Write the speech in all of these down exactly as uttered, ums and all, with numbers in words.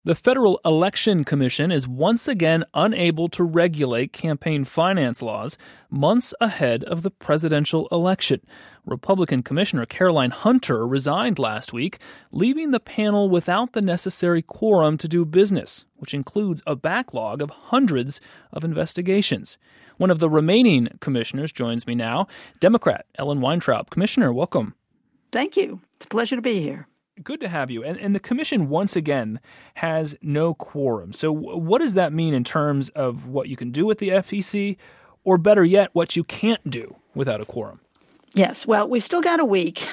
The Federal Election Commission is once again unable to regulate campaign finance laws months ahead of the presidential election. Republican Commissioner Caroline Hunter resigned last week, leaving the panel without the necessary quorum to do business, which includes a backlog of hundreds of investigations. One of the remaining commissioners joins me now, Democrat Ellen Weintraub. Commissioner, welcome. Thank you. It's a pleasure to be here. Good to have you. And, and the commission, once again, has no quorum. So what does that mean in terms of what you can do with the F E C, or better yet, what you can't do without a quorum? Yes. Well, we've still got a week.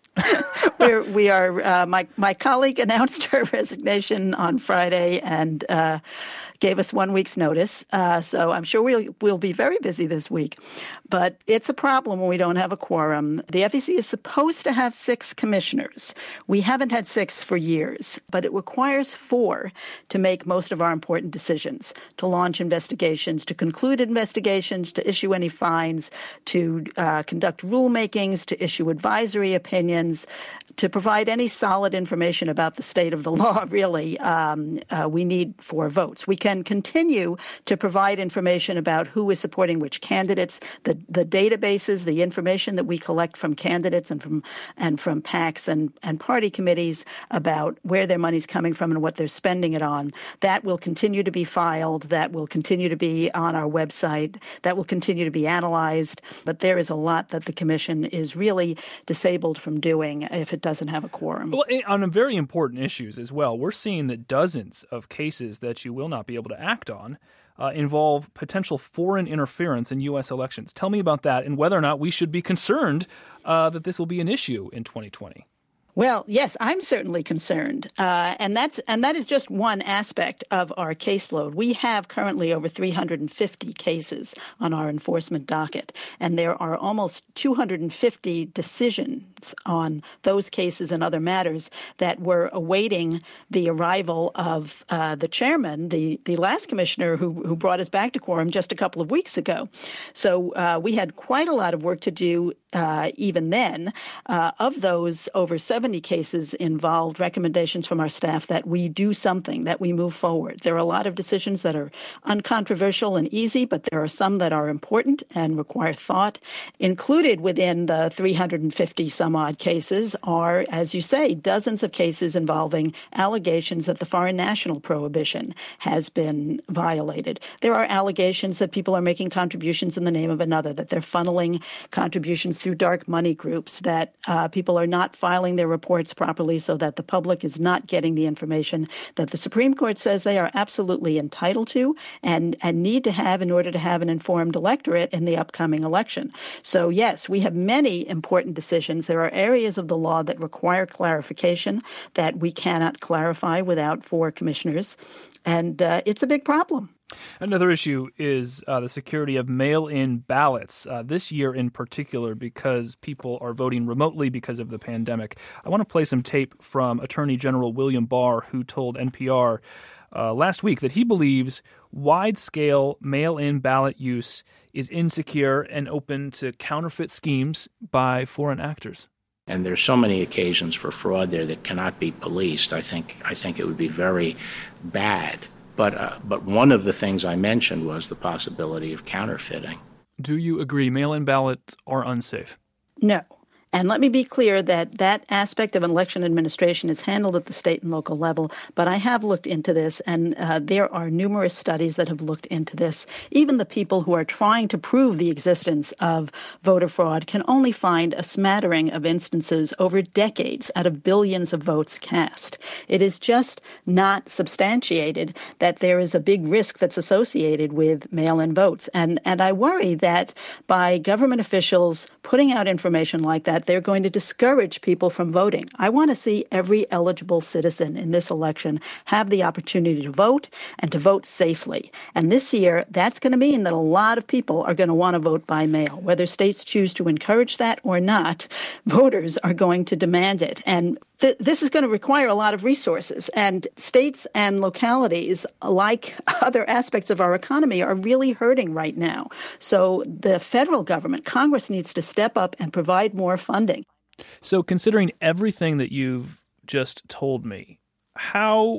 We're, we are. Uh, my my colleague announced her resignation on Friday and uh, gave us one week's notice. Uh, so I'm sure we'll we'll be very busy this week. But it's a problem when we don't have a quorum. The F E C is supposed to have six commissioners. We haven't had six for years, but it requires four to make most of our important decisions: to launch investigations, to conclude investigations, to issue any fines, to uh, conduct rulemakings, to issue advisory opinions, to provide any solid information about the state of the law, really. Um, uh, we need four votes. We can continue to provide information about who is supporting which candidates, the, the databases, the information that we collect from candidates and from and from PACs and, and party committees about where their money's coming from and what they're spending it on. That will continue to be filed. That will continue to be on our website. That will continue to be analyzed. But there is a lot that the commission is really disabled from doing if it doesn't have a quorum. Well, on very important issues as well, we're seeing that dozens of cases that you will not be able to act on uh, involve potential foreign interference in U S elections. Tell me about that and whether or not we should be concerned uh, that this will be an issue in twenty twenty. Well, yes, I'm certainly concerned, uh, and that's and that is just one aspect of our caseload. We have currently over three hundred fifty cases on our enforcement docket, and there are almost two hundred fifty decisions on those cases and other matters that were awaiting the arrival of uh, the chairman, the, the last commissioner who, who brought us back to quorum just a couple of weeks ago. So uh, we had quite a lot of work to do uh, even then. Uh, of those, over seventy cases involved recommendations from our staff that we do something, that we move forward. There are a lot of decisions that are uncontroversial and easy, but there are some that are important and require thought. Included within the three hundred fifty some odd cases are, as you say, dozens of cases involving allegations that the foreign national prohibition has been violated. There are allegations that people are making contributions in the name of another, that they're funneling contributions through dark money groups, that uh, people are not filing their reports properly so that the public is not getting the information that the Supreme Court says they are absolutely entitled to and, and need to have in order to have an informed electorate in the upcoming election. So, yes, we have many important decisions. There are areas of the law that require clarification that we cannot clarify without four commissioners, and uh, it's a big problem. Another issue is uh, the security of mail-in ballots, uh, this year in particular, because people are voting remotely because of the pandemic. I want to play some tape from Attorney General William Barr, who told N P R uh, last week that he believes wide-scale mail-in ballot use is insecure and open to counterfeit schemes by foreign actors. And there's so many occasions for fraud there that cannot be policed. I think I think it would be very bad. But uh, but one of the things I mentioned was the possibility of counterfeiting. Do you agree mail-in ballots are unsafe? No. And let me be clear that that aspect of election administration is handled at the state and local level. But I have looked into this, and uh, there are numerous studies that have looked into this. Even the people who are trying to prove the existence of voter fraud can only find a smattering of instances over decades out of billions of votes cast. It is just not substantiated that there is a big risk that's associated with mail-in votes. And, and I worry that by government officials putting out information like that, they're going to discourage people from voting. I want to see every eligible citizen in this election have the opportunity to vote and to vote safely. And this year, that's going to mean that a lot of people are going to want to vote by mail. Whether states choose to encourage that or not, voters are going to demand it. And th- this is going to require a lot of resources. And states and localities, like other aspects of our economy, are really hurting right now. So the federal government, Congress, needs to step up and provide more funding. So considering everything that you've just told me, how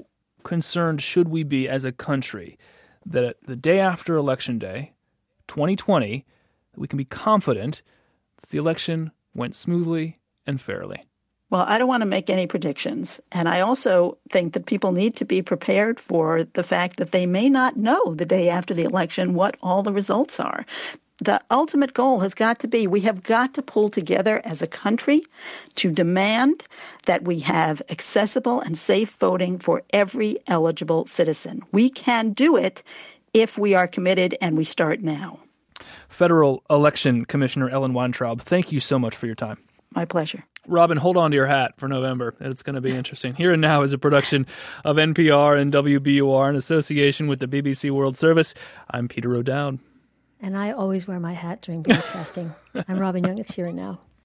concerned should we be as a country that the day after Election Day, twenty twenty, we can be confident that the election went smoothly and fairly? Well, I don't want to make any predictions. And I also think that people need to be prepared for the fact that they may not know the day after the election what all the results are. The ultimate goal has got to be we have got to pull together as a country to demand that we have accessible and safe voting for every eligible citizen. We can do it if we are committed, and we start now. Federal Election Commissioner Ellen Weintraub, thank you so much for your time. My pleasure. Robin, hold on to your hat for November. It's going to be interesting. Here and Now is a production of N P R and W B U R in association with the B B C World Service. I'm Peter O'Dowd. And I always wear my hat during broadcasting. I'm Robin Young. It's Here and Now.